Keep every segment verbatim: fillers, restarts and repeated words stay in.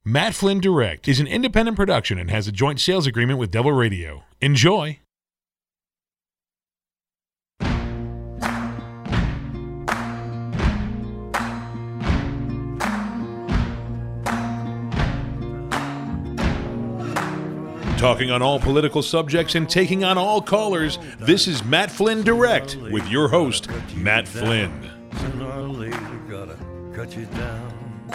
Matt Flynn Direct is an independent production and has a joint sales agreement with Devil Radio. Enjoy! Talking on all political subjects and taking on all callers, this is Matt Flynn Direct with your host, Matt Flynn. Sooner or later, gotta cut you down.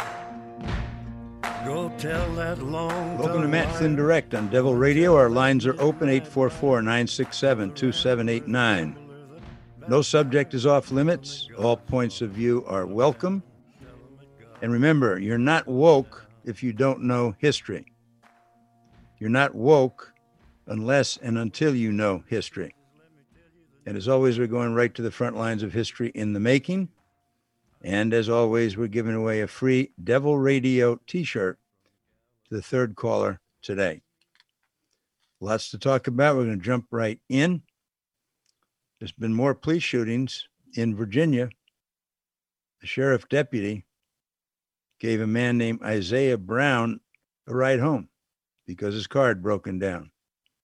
Go tell that long Welcome to Matt Flynn Direct on Devil Radio. Our lines are open, eight four four, nine six seven, two seven eight nine. No subject is off limits. All points of view are welcome. And remember, you're not woke if you don't know history. You're not woke unless and until you know history. And as always, we're going right to the front lines of history in the making. And as always, we're giving away a free Devil Radio t-shirt to the third caller today. Lots to talk about. We're going to jump right in. There's been more police shootings in Virginia. The sheriff deputy gave a man named Isaiah Brown a ride home because his car had broken down.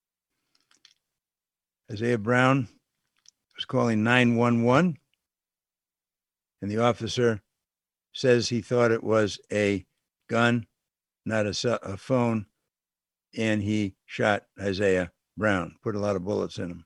Isaiah Brown was calling nine one one, and the officer says he thought it was a gun, not a, cell, a phone, and he shot Isaiah Brown, put a lot of bullets in him.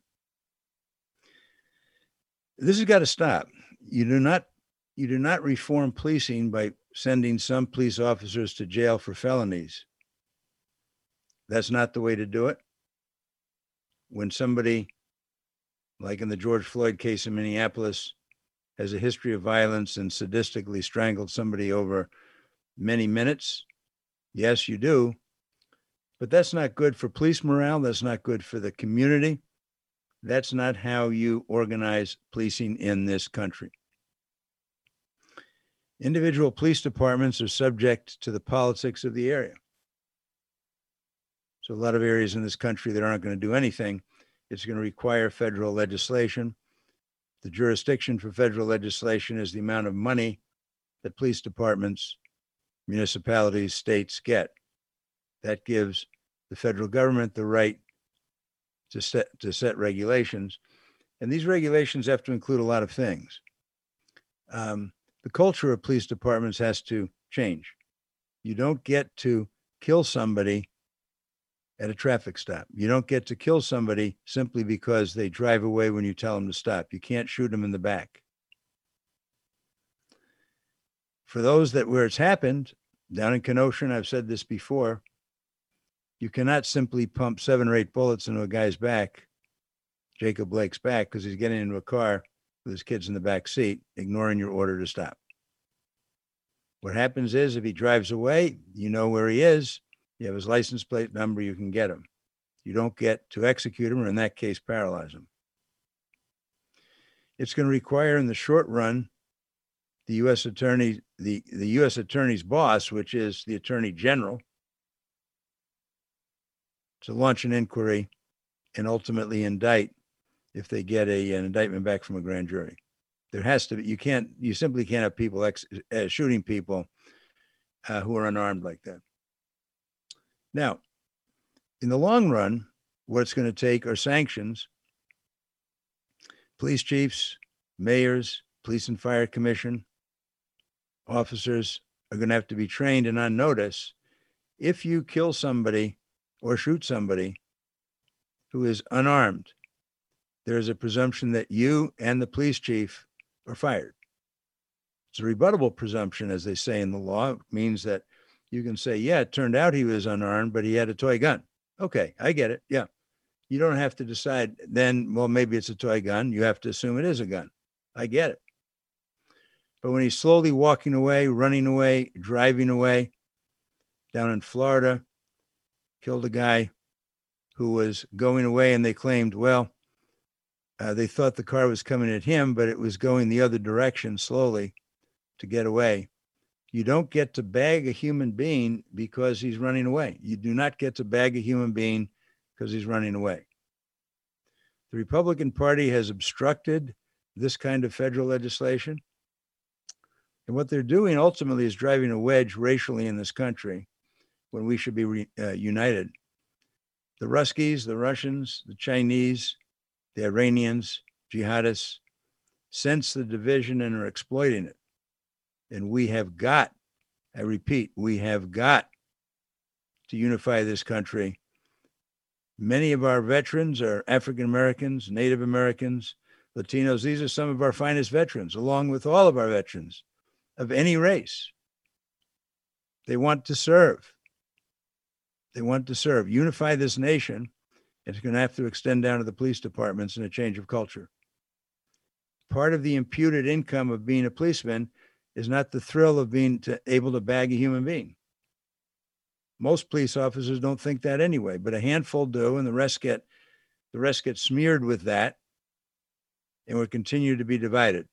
This has got to stop. You do not, you do not reform policing by sending some police officers to jail for felonies. That's not the way to do it. When somebody, like in the George Floyd case in Minneapolis, has a history of violence and sadistically strangled somebody over many minutes, yes, you do. But that's not good for police morale. That's not good for the community. That's not how you organize policing in this country. Individual police departments are subject to the politics of the area. So a lot of areas in this country that aren't going to do anything, it's going to require federal legislation. The jurisdiction for federal legislation is the amount of money that police departments, municipalities, states get. That gives the federal government the right to set, to set regulations. And these regulations have to include a lot of things. Um, the culture of police departments has to change. You don't get to kill somebody at a traffic stop. You don't get to kill somebody simply because they drive away when you tell them to stop. You can't shoot them in the back. For those that where it's happened, down in Kenosha, I've said this before, you cannot simply pump seven or eight bullets into a guy's back, Jacob Blake's back, because he's getting into a car with his kids in the back seat, ignoring your order to stop. What happens is if he drives away, you know where he is. You have his license plate number, you can get him. You don't get to execute him, or in that case, paralyze him. It's going to require in the short run, the U S attorney, the, the U S attorney's boss, which is the attorney general, to launch an inquiry and ultimately indict if they get a, an indictment back from a grand jury. There has to be, you can't, you simply can't have people ex, uh, shooting people uh, who are unarmed like that. Now, in the long run, what it's going to take are sanctions. Police chiefs, mayors, police and fire commission, officers are going to have to be trained and on notice. If you kill somebody or shoot somebody who is unarmed, there's a presumption that you and the police chief are fired. It's a rebuttable presumption, as they say in the law. It means that you can say, yeah, it turned out he was unarmed, but he had a toy gun. Okay, I get it. Yeah. You don't have to decide then, well, maybe it's a toy gun. You have to assume it is a gun. I get it. But when he's slowly walking away, running away, driving away, down in Florida, killed a guy who was going away, and they claimed, well, uh, they thought the car was coming at him, but it was going the other direction slowly to get away. You don't get to bag a human being because he's running away. You do not get to bag a human being because he's running away. The Republican Party has obstructed this kind of federal legislation. And what they're doing ultimately is driving a wedge racially in this country when we should be re, uh, united. The Ruskies, the Russians, the Chinese, the Iranians, jihadists sense the division and are exploiting it. And we have got, I repeat, we have got to unify this country. Many of our veterans are African Americans, Native Americans, Latinos. These are some of our finest veterans, along with all of our veterans of any race. They want to serve. They want to serve. Unify this nation. It's going to have to extend down to the police departments and a change of culture. Part of the imputed income of being a policeman is not the thrill of being to, able to bag a human being. Most police officers don't think that anyway, but a handful do, and the rest get the rest get smeared with that, and will continue to be divided.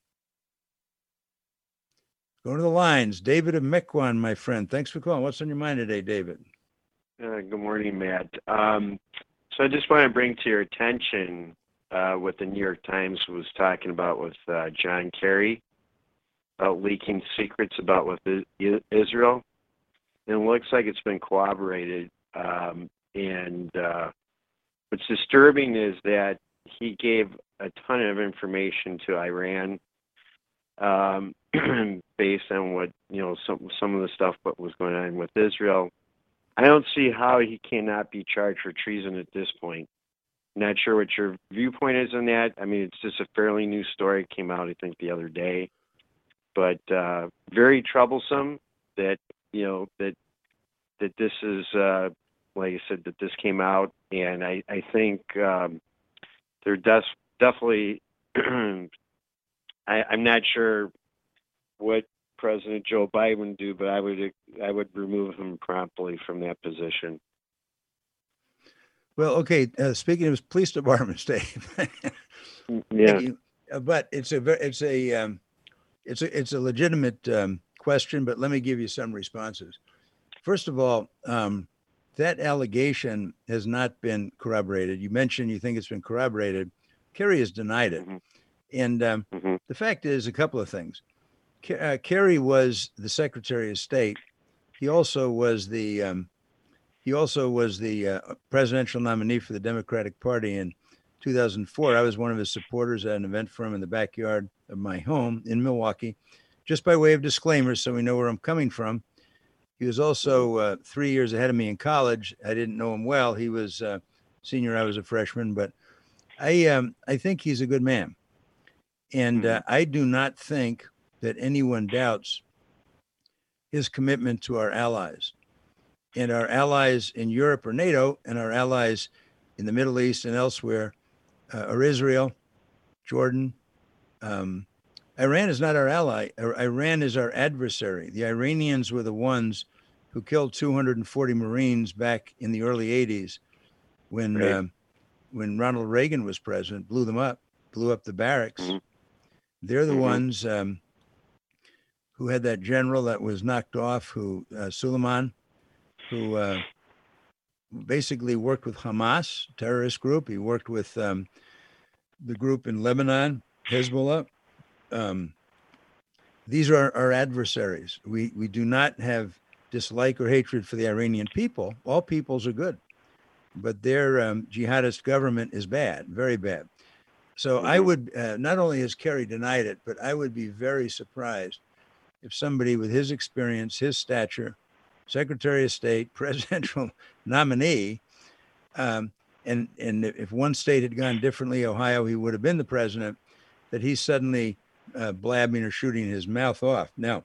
Go to the lines. David of Mequon, my friend. Thanks for calling. What's on your mind today, David? Uh, good morning, Matt. Um, so I just want to bring to your attention uh, what the New York Times was talking about with uh, John Kerry about leaking secrets about with Israel. And it looks like it's been corroborated. Um, and uh, what's disturbing is that he gave a ton of information to Iran um, based on what, you know, some some of the stuff what was going on with Israel. I don't see how he cannot be charged for treason at this point. Not sure what your viewpoint is on that. I mean, it's just a fairly new story. It came out, I think, the other day. But uh, very troublesome that, you know, that that this is, uh, like I said, that this came out. And I, I think um, they're des- definitely, I, I'm not sure what President Joe Biden would do, but I would I would remove him promptly from that position. Well, okay. Uh, speaking of police departments, Dave. Yeah. Uh, but it's a it's a um, it's a it's a legitimate um, question. But let me give you some responses. First of all, um, that allegation has not been corroborated. You mentioned you think it's been corroborated. Kerry has denied it, mm-hmm. and um, mm-hmm. the fact is a couple of things. Uh, Kerry was the Secretary of State. He also was the um, he also was the uh, presidential nominee for the Democratic Party in two thousand four. I was one of his supporters at an event for him in the backyard of my home in Milwaukee. Just by way of disclaimer, so we know where I'm coming from. He was also uh, three years ahead of me in college. I didn't know him well. He was uh, senior. I was a freshman, but I um, I think he's a good man, and uh, I do not think that anyone doubts his commitment to our allies and our allies in Europe or NATO and our allies in the Middle East and elsewhere uh, are Israel, Jordan. Um, Iran is not our ally. Iran is our adversary. The Iranians were the ones who killed two hundred forty Marines back in the early eighties when, right. uh, when Ronald Reagan was president, blew them up, blew up the barracks. Mm-hmm. They're the mm-hmm. ones um, who had that general that was knocked off, who uh, Suleiman, who uh, basically worked with Hamas, terrorist group. He worked with um, the group in Lebanon, Hezbollah. Um, these are our adversaries. We we do not have dislike or hatred for the Iranian people. All peoples are good, but their um, jihadist government is bad, very bad. So mm-hmm. I would, uh, not only has Kerry denied it, but I would be very surprised if somebody with his experience, his stature, Secretary of State, presidential nominee, um, and, and if one state had gone differently, Ohio, he would have been the president, that he's suddenly uh, blabbing or shooting his mouth off. Now,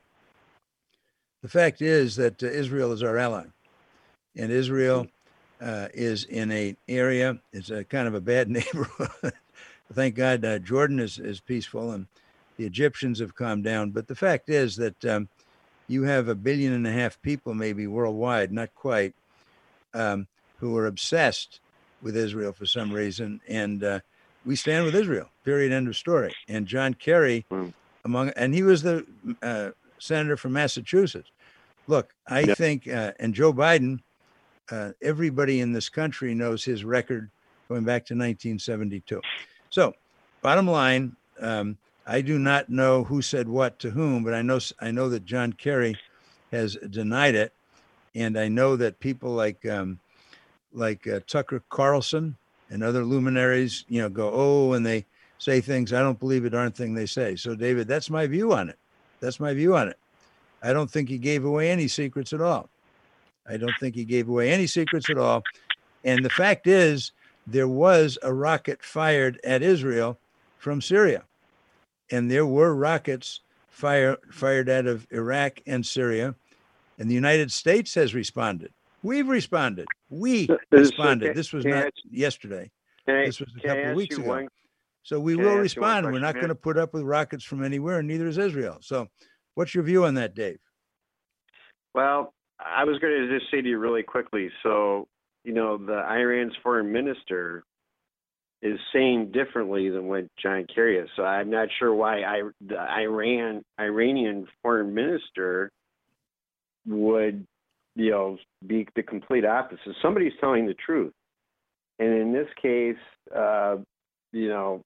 the fact is that uh, Israel is our ally, and Israel uh, is in an area, it's a kind of a bad neighborhood. Thank God uh, Jordan is, is peaceful and the Egyptians have calmed down. But the fact is that um, you have a billion and a half people, maybe worldwide, not quite, um, who are obsessed with Israel for some reason. And uh, we stand with Israel, period, end of story. And John Kerry, among, and he was the uh, senator from Massachusetts. Look, I yeah. think, uh, and Joe Biden, uh, everybody in this country knows his record going back to nineteen seventy-two. So, bottom line, um, I do not know who said what to whom, but I know I know that John Kerry has denied it. And I know that people like um, like uh, Tucker Carlson and other luminaries, you know, go, oh, and they say things, I don't believe a darn thing they say. So, David, that's my view on it. That's my view on it. I don't think he gave away any secrets at all. I don't think he gave away any secrets at all. And the fact is, there was a rocket fired at Israel from Syria. And there were rockets fire, fired out of Iraq and Syria. And the United States has responded. We've responded. We This- responded. can- This was can I not ask- yesterday. Can I, This was a can I couple of ask weeks you ago. one- So we can I will ask you one respond. We're not question, going to put up with rockets from anywhere, and neither is Israel. So what's your view on that, Dave? Well, I was going to just say to you really quickly. So, you know, the Iran's foreign minister is saying differently than what John Kerry is. So I'm not sure why I, the Iran Iranian foreign minister would, you know, be the complete opposite. Somebody's telling the truth. And in this case, uh, you know,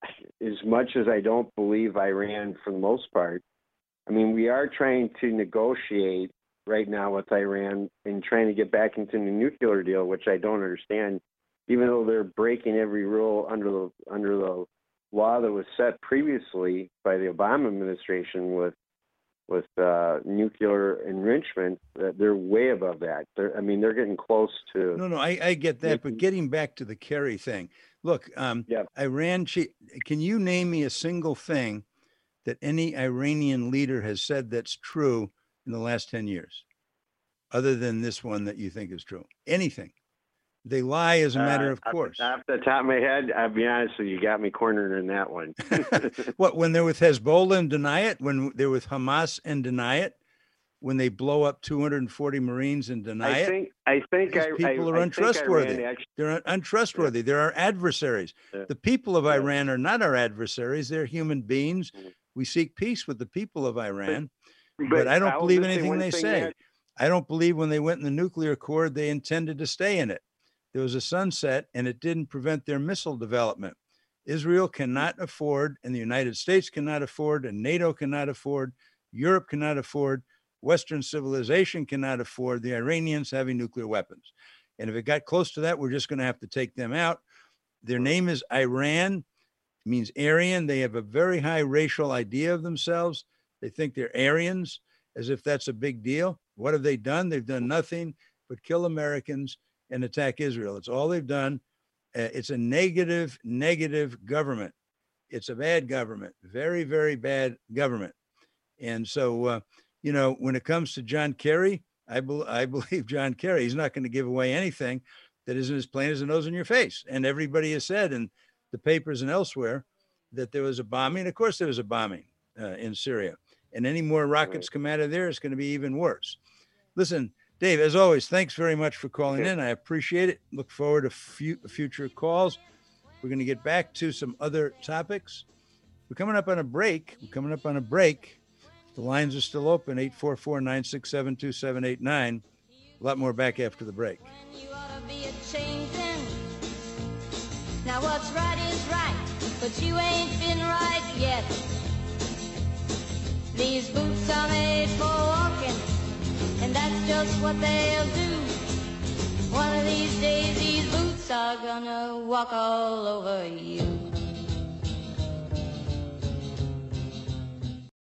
as much as I don't believe Iran for the most part, I mean, we are trying to negotiate right now with Iran and trying to get back into the nuclear deal, which I don't understand, even though they're breaking every rule under the under the law that was set previously by the Obama administration with with uh, nuclear enrichment. Uh, they're way above that. They're, I mean, they're getting close to. No, no, I, I get that. But Making- getting back to the Kerry thing, look, um, Yeah. Iran, chi- can you name me a single thing that any Iranian leader has said that's true in the last ten years, other than this one that you think is true? Anything. They lie as a matter Uh, of off- course. Off the top of my head, I'll be honest with you, you got me cornered in that one. What, when they're with Hezbollah and deny it? When they're with Hamas and deny it? When they blow up two hundred forty Marines and deny I it? think I think These I, people I, are I untrustworthy. Think Iran actually, They're un- untrustworthy. They're our adversaries. Yeah. The people of Yeah. Iran are not our adversaries. They're human beings. Mhm. We seek peace with the people of Iran, but, I don't will believe just say anything one they thing, say. Matt. I don't believe when they went in the nuclear accord, they intended to stay in it. There was a sunset and it didn't prevent their missile development. Israel cannot afford, and the United States cannot afford, and NATO cannot afford, Europe cannot afford, Western civilization cannot afford the Iranians having nuclear weapons. And if it got close to that, we're just going to have to take them out. Their name is Iran, it means Aryan. They have a very high racial idea of themselves. They think they're Aryans, as if that's a big deal. What have they done? They've done nothing but kill Americans and attack Israel. It's all they've done. Uh, it's a negative, negative government. It's a bad government, very, very bad government. And so, uh, you know, when it comes to John Kerry, I, be- I believe John Kerry, he's not going to give away anything that isn't as plain as the nose in your face. And everybody has said in the papers and elsewhere that there was a bombing. Of course, there was a bombing uh, in Syria. And any more rockets come out of there, it's going to be even worse. Listen, Dave, as always, thanks very much for calling Okay. in. I appreciate it. Look forward to fu- future calls. We're going to get back to some other topics. We're coming up on a break. We're coming up on a break. The lines are still open, eight four four, nine six seven, two seven eight nine. A lot more back after the break. You ought to be a-changin'. Now what's right is right, but you ain't been right yet. These boots are made for walking, and that's just what they'll do. One of these days these boots are gonna walk all over you.